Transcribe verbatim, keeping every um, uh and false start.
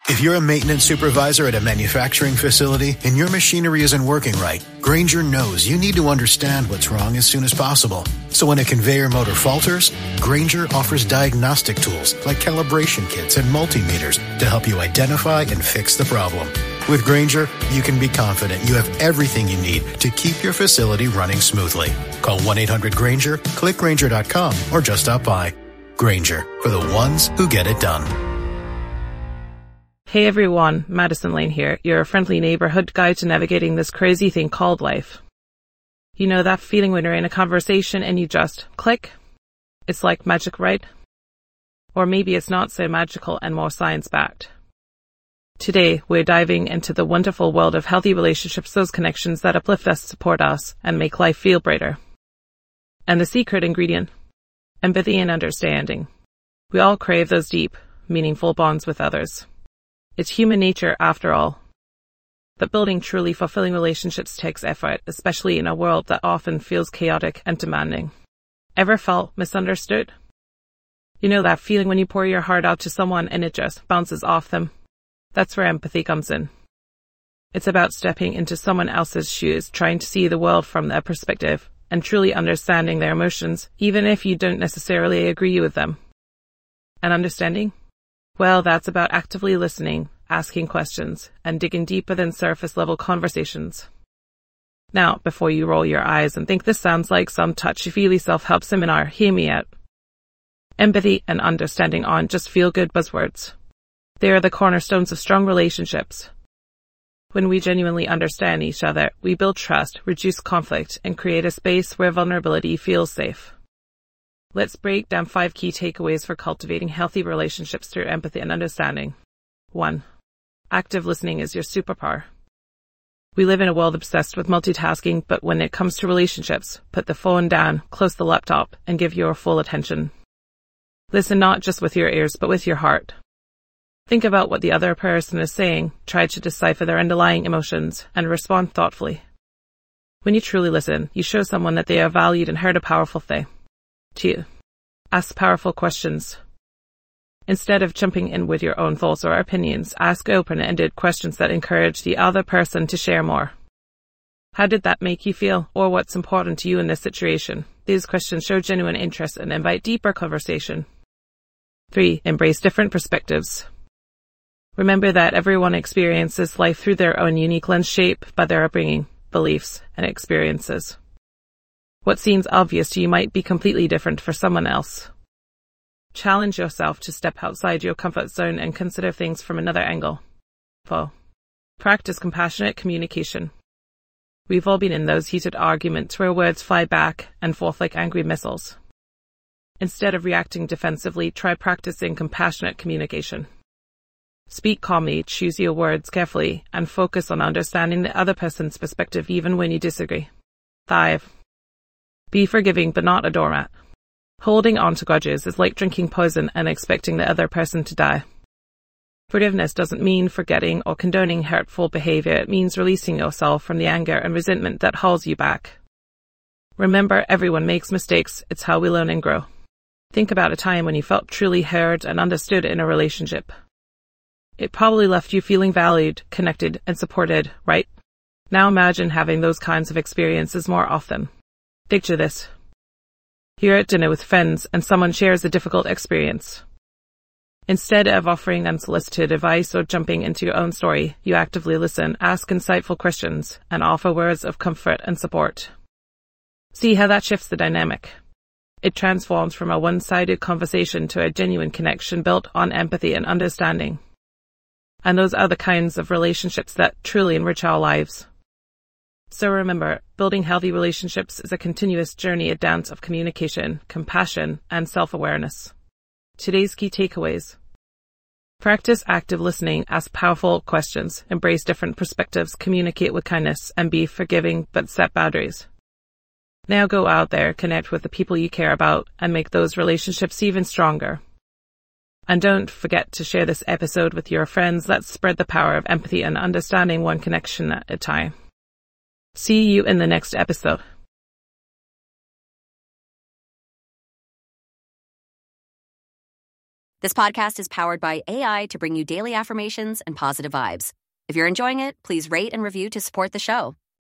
If you're a maintenance supervisor at a manufacturing facility and your machinery isn't working right, Grainger knows you need to understand what's wrong as soon as possible. So when a conveyor motor falters, Grainger offers diagnostic tools like calibration kits and multimeters to help you identify and fix the problem. With Grainger, you can be confident you have everything you need to keep your facility running smoothly. Call one eight hundred Grainger, click Grainger dot com, or just stop by. Grainger, for the ones who get it done. Hey everyone, Madison Lane here, your friendly neighborhood guide to navigating this crazy thing called life. You know that feeling when you're in a conversation and you just click? It's like magic, right? Or maybe it's not so magical and more science-backed. Today, we're diving into the wonderful world of healthy relationships, those connections that uplift us, support us, and make life feel brighter. And the secret ingredient? Empathy and understanding. We all crave those deep, meaningful bonds with others. It's human nature, after all. But building truly fulfilling relationships takes effort, especially in a world that often feels chaotic and demanding. Ever felt misunderstood? You know that feeling when you pour your heart out to someone and it just bounces off them? That's where empathy comes in. It's about stepping into someone else's shoes, trying to see the world from their perspective, and truly understanding their emotions, even if you don't necessarily agree with them. And understanding? Well, that's about actively listening, asking questions, and digging deeper than surface-level conversations. Now, before you roll your eyes and think this sounds like some touchy-feely self-help seminar, hear me out. Empathy and understanding aren't just feel-good buzzwords. They are the cornerstones of strong relationships. When we genuinely understand each other, we build trust, reduce conflict, and create a space where vulnerability feels safe. Let's break down five key takeaways for cultivating healthy relationships through empathy and understanding. One. Active listening is your superpower. We live in a world obsessed with multitasking, but when it comes to relationships, put the phone down, close the laptop, and give your full attention. Listen not just with your ears, but with your heart. Think about what the other person is saying, try to decipher their underlying emotions, and respond thoughtfully. When you truly listen, you show someone that they are valued and heard, a powerful thing. Two. Ask powerful questions. Instead of jumping in with your own thoughts or opinions, ask open-ended questions that encourage the other person to share more. How did that make you feel, or what's important to you in this situation? These questions show genuine interest and invite deeper conversation. Three. Embrace different perspectives. Remember that everyone experiences life through their own unique lens, shaped by their upbringing, beliefs, and experiences. What seems obvious to you might be completely different for someone else. Challenge yourself to step outside your comfort zone and consider things from another angle. Four. Practice compassionate communication. We've all been in those heated arguments where words fly back and forth like angry missiles. Instead of reacting defensively, try practicing compassionate communication. Speak calmly, choose your words carefully, and focus on understanding the other person's perspective even when you disagree. Five. Be forgiving but not a doormat. Holding on to grudges is like drinking poison and expecting the other person to die. Forgiveness doesn't mean forgetting or condoning hurtful behavior. It means releasing yourself from the anger and resentment that holds you back. Remember, everyone makes mistakes. It's how we learn and grow. Think about a time when you felt truly heard and understood in a relationship. It probably left you feeling valued, connected, and supported, right? Now imagine having those kinds of experiences more often. Picture this. You're at dinner with friends and someone shares a difficult experience. Instead of offering unsolicited advice or jumping into your own story, you actively listen, ask insightful questions, and offer words of comfort and support. See how that shifts the dynamic. It transforms from a one-sided conversation to a genuine connection built on empathy and understanding. And those are the kinds of relationships that truly enrich our lives. So remember, building healthy relationships is a continuous journey, a dance of communication, compassion, and self-awareness. Today's key takeaways. Practice active listening, ask powerful questions, embrace different perspectives, communicate with kindness, and be forgiving but set boundaries. Now go out there, connect with the people you care about, and make those relationships even stronger. And don't forget to share this episode with your friends. Let's spread the power of empathy and understanding, one connection at a time. See you in the next episode. This podcast is powered by A I to bring you daily affirmations and positive vibes. If you're enjoying it, please rate and review to support the show.